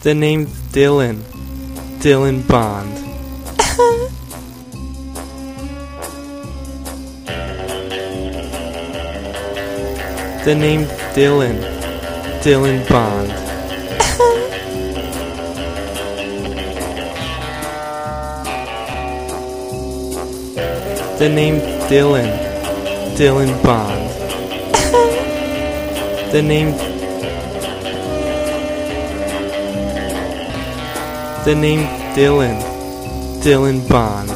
The name Dylan. Dylan Bond. The name Dylan. Dylan Bond. The name Dylan. Dylan Bond. The name Dylan. Dylan Bond.